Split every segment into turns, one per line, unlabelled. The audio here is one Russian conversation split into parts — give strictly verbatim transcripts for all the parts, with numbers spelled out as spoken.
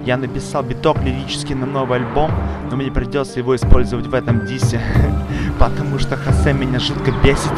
Я написал биток лирический на новый альбом, но мне придется его использовать в этом дисе, потому что Хосе меня жутко бесит.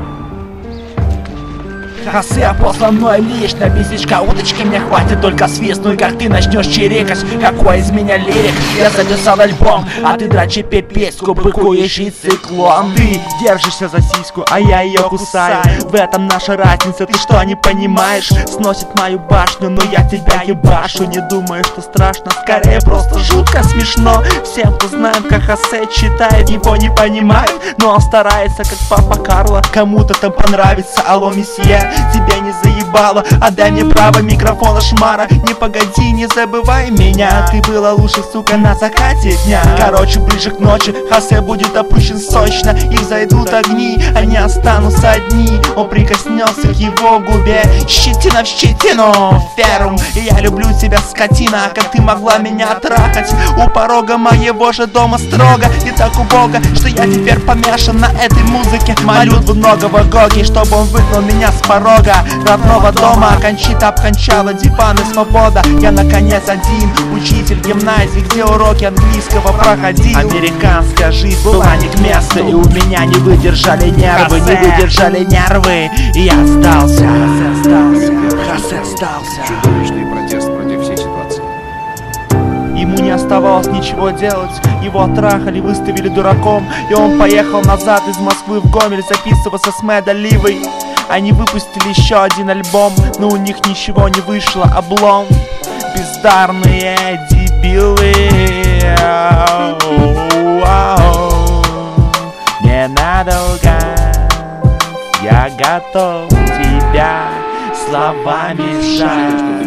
Хосе послан мной лично, без личка уточки мне хватит только свистнуть, как ты начнешь чирикать. Какой из меня лирик? Я записал альбом, а ты драчи пипецку, быкующий циклон.
Ты держишься за сиську, а я ее кусаю. В этом наша разница, ты что, не понимаешь? Сносит мою башню, но я тебя ебашу. Не думаю, что страшно, скорее просто жутко смешно. Всем, кто знает, как Хосе читает, его не понимает, но он старается, как папа Карло. Кому-то там понравится, алло, месье, тебя не заебало, отдай мне право микрофона, шмара. Не погоди, не забывай меня, ты была лучше, сука, на закате дня. Короче, ближе к ночи Хосе будет опущен сочно, и зайдут огни, они останутся одни. Он прикоснется к его губе, щетина в щетину, ферум. И я люблю тебя, скотина, как ты могла меня трахать у порога моего же дома строго и так убого, что я теперь помешан на этой музыке. Молю двуногого Гоги, чтобы он выгнал меня с порога родного дома. Кончита обкончала диван и свобода. Я наконец один, учитель гимназии, где уроки английского проходил. Американская жизнь была не к месту, и у меня не выдержали нервы, не выдержали нервы, и я сдался. Хосе сдался, Хосе сдался.
Чудовищный протест против всей ситуации.
Ему не оставалось ничего делать, его оттрахали, выставили дураком, и он поехал назад из Москвы в Гомель записываться с Мэд Оливой. Они выпустили еще один альбом, но у них ничего не вышло, облом. Бездарные дебилы. Не надо лгать, я готов тебя словами сжать.